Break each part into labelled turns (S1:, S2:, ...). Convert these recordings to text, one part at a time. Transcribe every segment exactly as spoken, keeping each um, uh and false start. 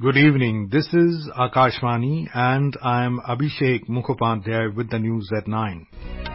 S1: Good evening. This is Akashvani and I am Abhishek Mukhopadhyay with the news at nine.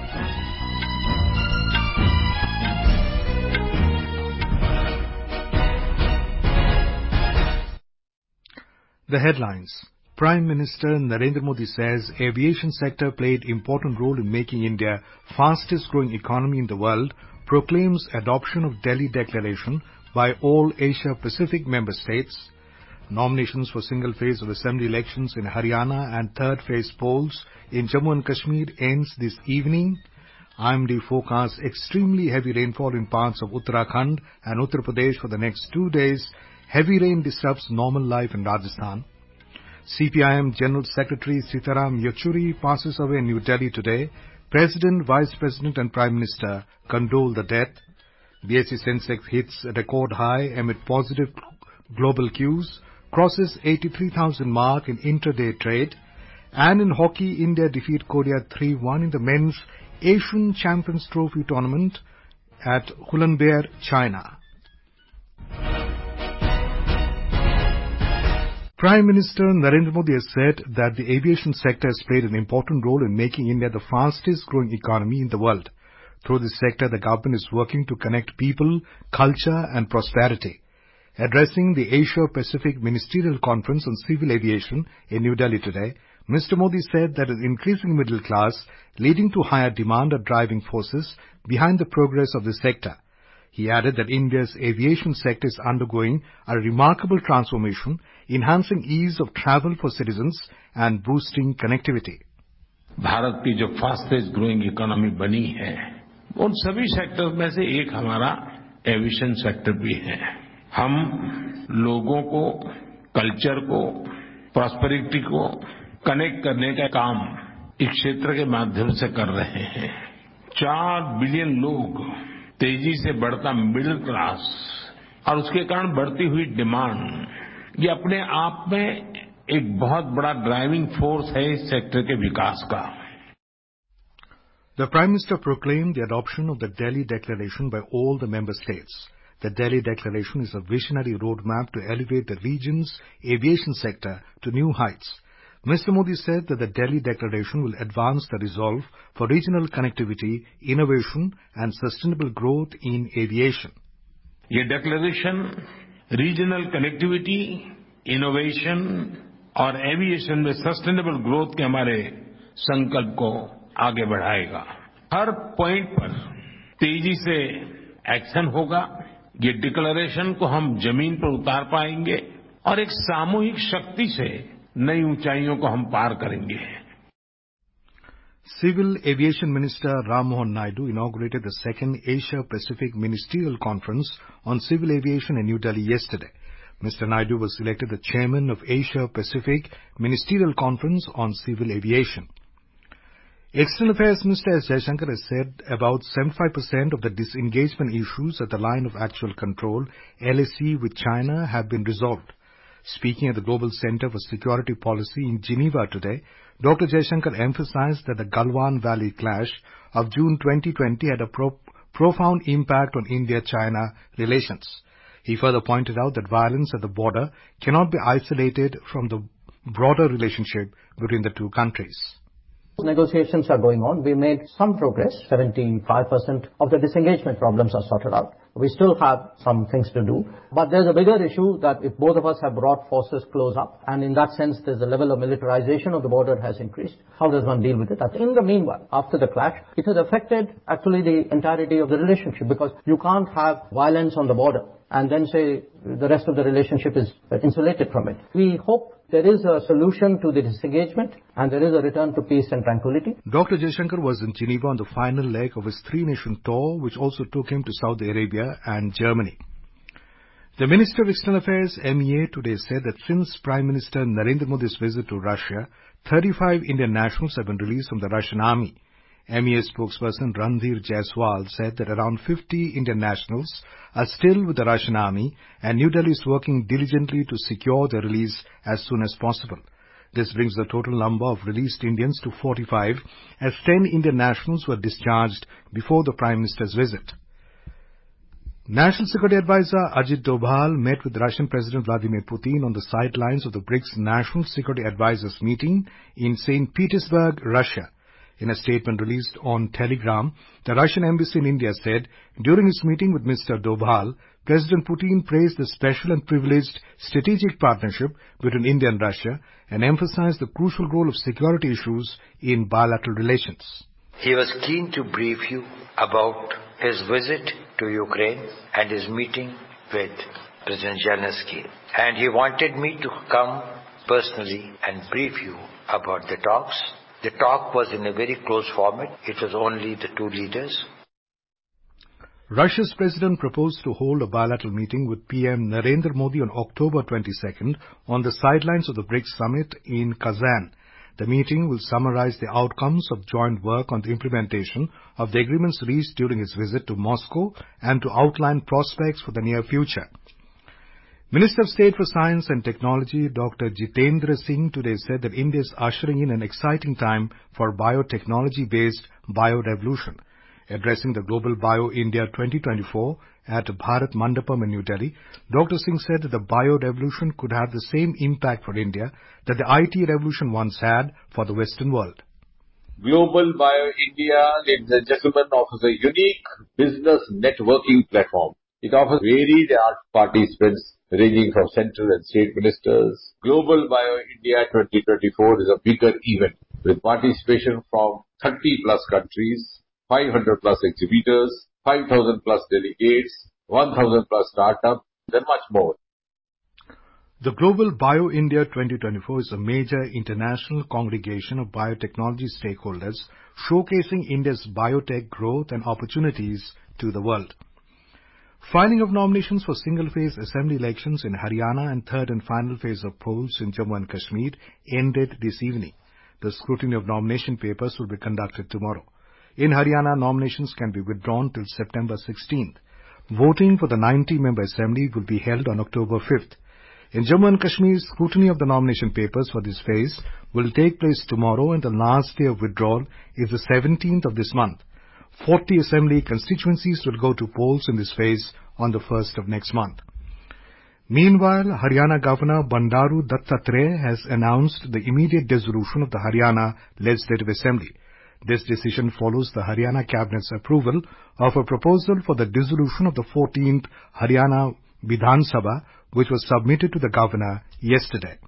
S1: The headlines. Prime Minister Narendra Modi says aviation sector played important role in making India fastest growing economy in the world, proclaims adoption of Delhi Declaration by all Asia Pacific member states. Nominations for single phase of assembly elections in Haryana and third phase polls in Jammu and Kashmir ends this evening. I M D forecasts extremely heavy rainfall in parts of Uttarakhand and Uttar Pradesh for the next two days. Heavy rain disrupts normal life in Rajasthan. C P I M General Secretary Sitaram Yechuri passes away in New Delhi today. President, Vice President and Prime Minister condole the death. B S E Sensex hits a record high amid positive global cues. Crosses eighty-three thousand mark in intraday trade. And in hockey, India defeat Korea three one in the men's Asian Champions Trophy tournament at Hulunbuir, China. Prime Minister Narendra Modi has said that the aviation sector has played an important role in making India the fastest growing economy in the world. Through this sector, the government is working to connect people, culture and prosperity. Addressing the Asia-Pacific Ministerial Conference on Civil Aviation in New Delhi today, Mister Modi said that an increasing middle class leading to higher demand are driving forces behind the progress of the sector. He added that India's aviation sector is undergoing a remarkable transformation, enhancing ease of travel for citizens and boosting connectivity.
S2: Bharat की जो fastest growing economy बनी है, उन सभी sector में से एक हमारा एविएशन सेक्टर भी है. हम लोगों को, कल्चर को, प्रॉस्पेरिटी को कनेक्ट करने का काम इस क्षेत्र के माध्यम से कर रहे हैं. चार बिलियन लोग, तेजी से बढ़ता मिडिल क्लास और उसके कारण बढ़ती हुई डिमांड, ये अपने आप में एक बहुत बड़ा ड्राइविंग फोर्स है इस सेक्टर के विकास का.
S1: The Prime Minister proclaimed the adoption of the Delhi Declaration by all the member states. The Delhi Declaration is a visionary roadmap to elevate the region's aviation sector to new heights. Mister Modi said that the Delhi Declaration will advance the resolve for regional connectivity, innovation and sustainable growth in aviation.
S2: ये declaration regional connectivity, innovation और aviation में sustainable growth के हमारे संकल्प को आगे बढ़ाएगा. हर point पर तेजी से एक्शन होगा. ये डिक्लेरेशन को हम जमीन पर उतार पाएंगे और एक सामूहिक शक्ति से नई ऊंचाइयों को हम पार करेंगे.
S1: Civil Aviation Minister Ram Mohan Naidu inaugurated the second Asia-Pacific Ministerial Conference on Civil Aviation in New Delhi yesterday. Mister Naidu was elected the chairman of Asia-Pacific Ministerial Conference on Civil Aviation. External Affairs Minister S. Jaishankar has said about seventy-five percent of the disengagement issues at the line of actual control, L A C, with China have been resolved. Speaking at the Global Center for Security Policy in Geneva today, Doctor Jaishankar emphasized that the Galwan Valley clash of June twenty twenty had a pro- profound impact on India-China relations. He further pointed out that violence at the border cannot be isolated from the broader relationship between the two countries.
S3: Negotiations are going on. We made some progress. seventy-five percent of the disengagement problems are sorted out. We still have some things to do. But there's a bigger issue that if both of us have brought forces close up, and in that sense there's a level of militarization of the border has increased, how does one deal with it? In the meanwhile, after the clash, it has affected actually the entirety of the relationship, because you can't have violence on the border and then say the rest of the relationship is insulated from it. We hope there is a solution to the disengagement and there is a return to peace and tranquility.
S1: Doctor Jaishankar was in Geneva on the final leg of his three-nation tour, which also took him to Saudi Arabia and Germany. The Minister of External Affairs, M E A, today said that since Prime Minister Narendra Modi's visit to Russia, thirty-five Indian nationals have been released from the Russian army. M E A spokesperson Randhir Jaiswal said that around fifty Indian nationals are still with the Russian army and New Delhi is working diligently to secure their release as soon as possible. This brings the total number of released Indians to forty-five, as ten Indian nationals were discharged before the Prime Minister's visit. National Security Advisor Ajit Doval met with Russian President Vladimir Putin on the sidelines of the BRICS National Security Advisors meeting in Saint Petersburg, Russia. In a statement released on Telegram, the Russian embassy in India said, during his meeting with Mister Doval, President Putin praised the special and privileged strategic partnership between India and Russia and emphasized the crucial role of security issues in bilateral relations.
S4: He was keen to brief you about his visit to Ukraine and his meeting with President Zelensky. And he wanted me to come personally and brief you about the talks. The talk was in a very close format. It was only the two leaders.
S1: Russia's president proposed to hold a bilateral meeting with P M Narendra Modi on October twenty-second on the sidelines of the BRICS summit in Kazan. The meeting will summarize the outcomes of joint work on the implementation of the agreements reached during his visit to Moscow and to outline prospects for the near future. Minister of State for Science and Technology Doctor Jitendra Singh today said that India is ushering in an exciting time for biotechnology-based bio-revolution. Addressing the Global Bio India twenty twenty-four at Bharat Mandapam in New Delhi, Doctor Singh said that the bio-revolution could have the same impact for India that the I T revolution once had for the Western world.
S5: Global Bio India, ladies and gentlemen, offers a unique business networking platform. It offers varied participants ranging from central and state ministers. Global Bio India twenty twenty-four is a bigger event with participation from thirty plus countries, five hundred plus exhibitors, five thousand plus delegates, one thousand plus startups, and much more.
S1: The Global Bio India twenty twenty-four is a major international congregation of biotechnology stakeholders showcasing India's biotech growth and opportunities to the world. Filing of nominations for single-phase assembly elections in Haryana and third and final phase of polls in Jammu and Kashmir ended this evening. The scrutiny of nomination papers will be conducted tomorrow. In Haryana, nominations can be withdrawn till September sixteenth. Voting for the ninety member assembly will be held on October fifth. In Jammu and Kashmir, scrutiny of the nomination papers for this phase will take place tomorrow and the last day of withdrawal is the seventeenth of this month. forty assembly constituencies will go to polls in this phase on the first of next month. Meanwhile, Haryana Governor Bandaru Dattatreya has announced the immediate dissolution of the Haryana Legislative Assembly. This decision follows the Haryana Cabinet's approval of a proposal for the dissolution of the fourteenth Haryana Vidhan Sabha, which was submitted to the Governor yesterday.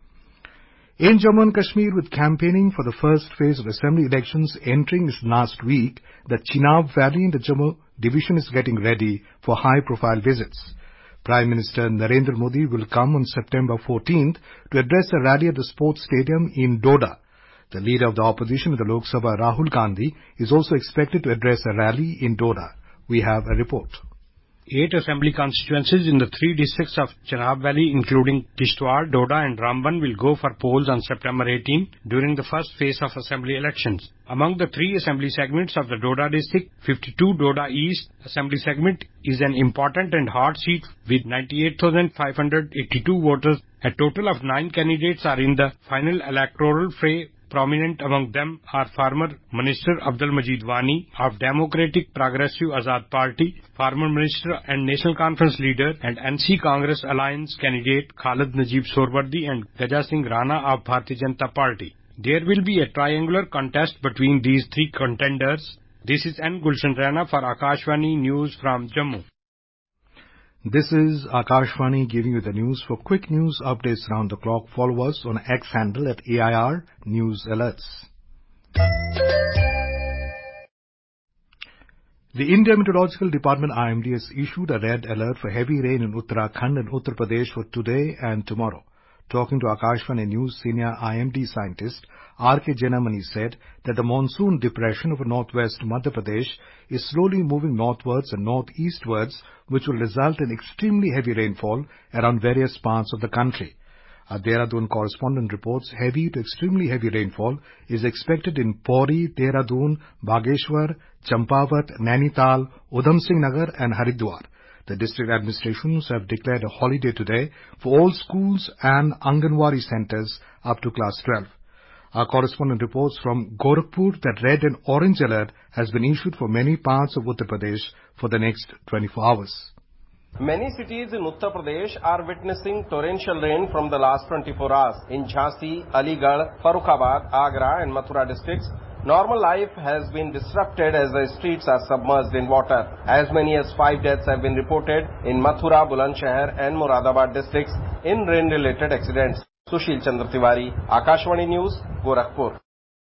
S1: In Jammu and Kashmir, with campaigning for the first phase of assembly elections entering its last week, the Chenab Valley in the Jammu division is getting ready for high-profile visits. Prime Minister Narendra Modi will come on September fourteenth to address a rally at the sports stadium in Doda. The leader of the opposition in the Lok Sabha, Rahul Gandhi, is also expected to address a rally in Doda. We have a report.
S6: Eight assembly constituencies in the three districts of Chenab Valley, including Kishtwar, Doda and Ramban, will go for polls on September eighteenth during the first phase of assembly elections. Among the three assembly segments of the Doda district, fifty-two Doda East assembly segment is an important and hot seat with ninety-eight thousand five hundred eighty-two voters. A total of nine candidates are in the final electoral fray. Prominent among them are former Minister Abdul Majid Wani of Democratic Progressive Azad Party, former Minister and National Conference leader and N C Congress Alliance candidate Khalid Najib Sorwardi and Gaja Singh Rana of Bharatiya Janata Party. There will be a triangular contest between these three contenders. This is N. Gulshan Rana for Akashvani News from Jammu.
S1: This is Akashvani giving you the news. For quick news updates round the clock, follow us on X handle at A I R News Alerts. The India Meteorological Department I M D has issued a red alert for heavy rain in Uttarakhand and Uttar Pradesh for today and tomorrow. Talking to Akashvani News, senior I M D scientist R K Jenamani said that the monsoon depression over northwest Madhya Pradesh is slowly moving northwards and northeastwards, which will result in extremely heavy rainfall around various parts of the country. Our Dehradun correspondent reports heavy to extremely heavy rainfall is expected in Pauri, Dehradun, Bageshwar, Champawat, Nainital, Udham Singh Nagar and Haridwar. The district administrations have declared a holiday today for all schools and Anganwadi centers up to class twelve. Our correspondent reports from Gorakhpur that red and orange alert has been issued for many parts of Uttar Pradesh for the next twenty-four hours.
S7: Many cities in Uttar Pradesh are witnessing torrential rain from the last twenty-four hours. In Jhansi, Aligarh, Farrukhabad, Agra and Mathura districts, normal life has been disrupted as the streets are submerged in water. As many as five deaths have been reported in Mathura, Bulandshahr and Moradabad districts in rain-related accidents. Sushil Chandra Tiwari, Akashvani News, Gorakhpur.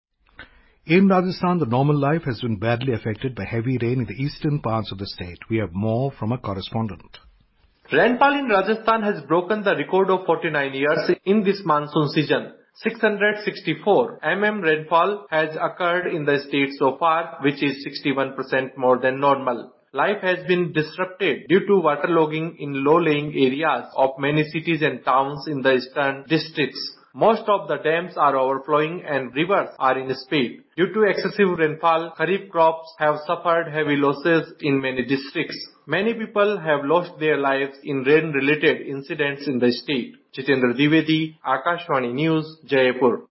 S1: In Rajasthan, the normal life has been badly affected by heavy rain in the eastern parts of the state. We have more from a correspondent.
S8: Rainfall in Rajasthan has broken the record of forty-nine years in this monsoon season. six hundred sixty-four millimeters rainfall has occurred in the state so far, which is sixty-one percent more than normal. Life has been disrupted due to waterlogging in low-lying areas of many cities and towns in the eastern districts. Most of the dams are overflowing and rivers are in speed. Due to excessive rainfall, kharif crops have suffered heavy losses in many districts. Many people have lost their lives in rain-related incidents in the state. Jitendra Dwivedi, Akashvani News, Jaipur.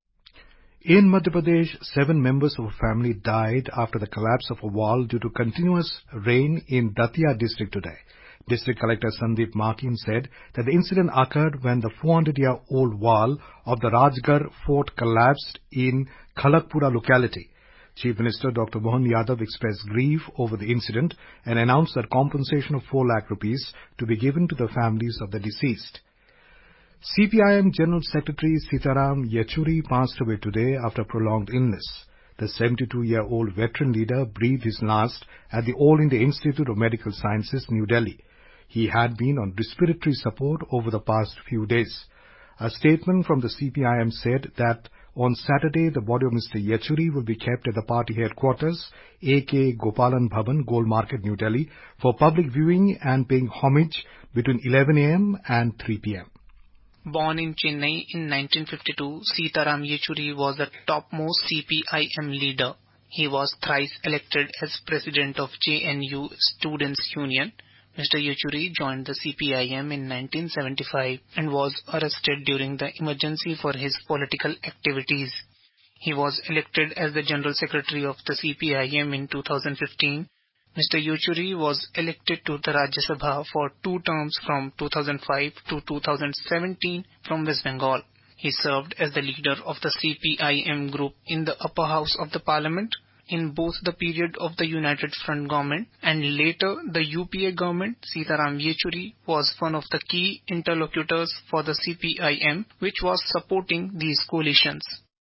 S1: In Madhya Pradesh, seven members of a family died after the collapse of a wall due to continuous rain in Datia district today. District Collector Sandeep Makin said that the incident occurred when the four hundred year old wall of the Rajgarh fort collapsed in Khalakpura locality. Chief Minister Doctor Mohan Yadav expressed grief over the incident and announced that compensation of four lakh rupees to be given to the families of the deceased. C P I M General Secretary Sitaram Yechuri passed away today after prolonged illness. The seventy-two year old veteran leader breathed his last at the All India Institute of Medical Sciences, New Delhi. He had been on respiratory support over the past few days. A statement from the C P I M said that on Saturday, the body of Mister Yechuri will be kept at the party headquarters, A K Gopalan Bhavan, Gold Market, New Delhi, for public viewing and paying homage between eleven a m and three p m
S9: Born in Chennai in nineteen fifty-two, Sitaram Yechuri was the topmost C P I M leader. He was thrice elected as president of J N U Students' Union. Mister Yechuri joined the C P I M in nineteen seventy-five and was arrested during the emergency for his political activities. He was elected as the General Secretary of the C P I M in two thousand fifteen. Mister Yechuri was elected to the Rajya Sabha for two terms from two thousand five to two thousand seventeen from West Bengal. He served as the leader of the C P I M group in the upper house of the parliament in both the period of the United Front government and later the U P A government. Sitaram Yechuri was one of the key interlocutors for the C P I M, which was supporting these coalitions.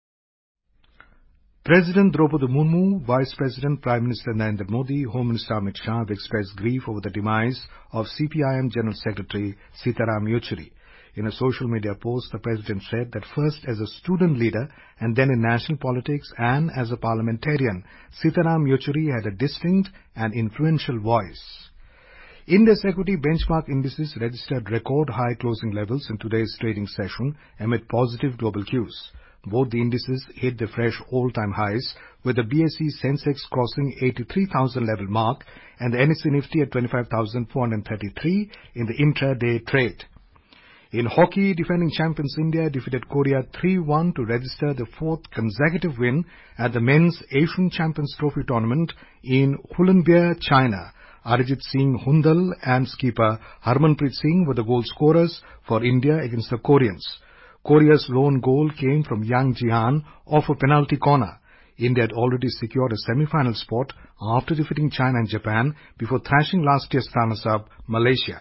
S1: President Draupadi Murmu, Vice President Prime Minister Narendra Modi, Home Minister Amit Shah have expressed grief over the demise of C P I M General Secretary Sitaram Yechuri. In a social media post, the President said that first as a student leader and then in national politics and as a parliamentarian, Sitaram Yechuri had a distinct and influential voice. India's equity benchmark indices registered record high closing levels in today's trading session amid positive global cues. Both the indices hit the fresh all-time highs, with the B S E Sensex crossing eighty-three thousand level mark and the N S E Nifty at twenty-five thousand four hundred thirty-three in the intraday trade. In hockey, defending champions India defeated Korea three one to register the fourth consecutive win at the men's Asian Champions Trophy tournament in Hulunbuir, China. Arijit Singh Hundal and skipper Harmanpreet Singh were the goal scorers for India against the Koreans. Korea's lone goal came from Yang Jihan off a penalty corner. India had already secured a semi-final spot after defeating China and Japan before thrashing last year's runners-up Malaysia.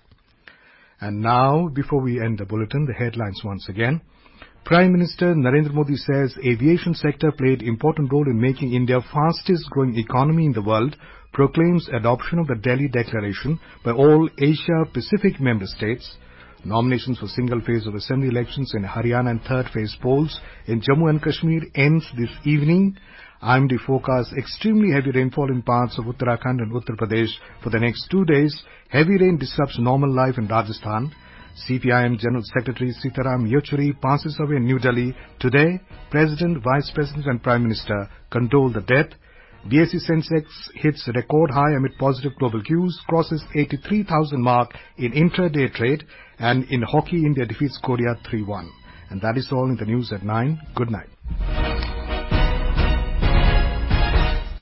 S1: And now, before we end the bulletin, the headlines once again. Prime Minister Narendra Modi says aviation sector played important role in making India fastest growing economy in the world, proclaims adoption of the Delhi Declaration by all Asia-Pacific member states. Nominations for single phase of assembly elections in Haryana and third phase polls in Jammu and Kashmir ends this evening. I M D forecasts extremely heavy rainfall in parts of Uttarakhand and Uttar Pradesh for the next two days. Heavy rain disrupts normal life in Rajasthan. C P I M General Secretary Sitaram Yechuri passes away in New Delhi today. President, Vice President and Prime Minister condole the death. B S E Sensex hits record high amid positive global cues, crosses eighty-three thousand mark in intraday trade, and in hockey India defeats Korea three one. And that is all in the news at nine. Good night.